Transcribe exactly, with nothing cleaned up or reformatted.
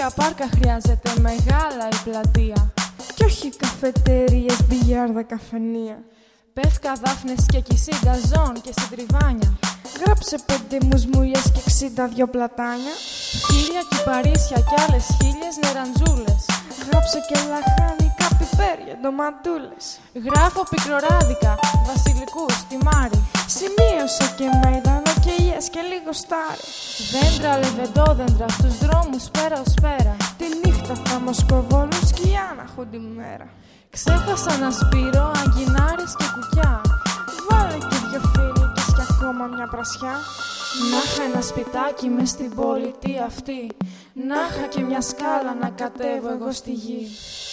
Δέκα πάρκα χρειάζεται, μεγάλα η πλατεία. Κι όχι καφετέριες, μπιλιάρδα, καφενεία. Πεύκα, Δάφνες και Κισίντα, ζών και συντριβάνια. Γράψε πέντε μουσμουλιές και εξήντα δυο πλατάνια. Χίλια κυπαρίσια κι άλλες χίλιες νεραντζούλες. Γράψε και λαχάνικα, πιπέρια, ντοματούλες. Γράφω πικροράδικα, βασιλικούς, τιμάρι. Σημείωσα και μαϊδανό και ηλιές και λίγο στάρι. Δέντρα, λεβεντόδεντρα, στους δρόμους πέρα ως πέρα. Τη νύχτα θα μοσκοβόλουν σκιά να έχουν τη μέρα. Ξέχασα να σπείρω αγκινάρες και κουκιά. Βάλε και δυο φοινικές και ακόμα μια πρασιά. Να είχα ένα σπιτάκι μες στην πόλη τι αυτή. Να είχα και μια σκάλα να κατέβω εγώ στη γη.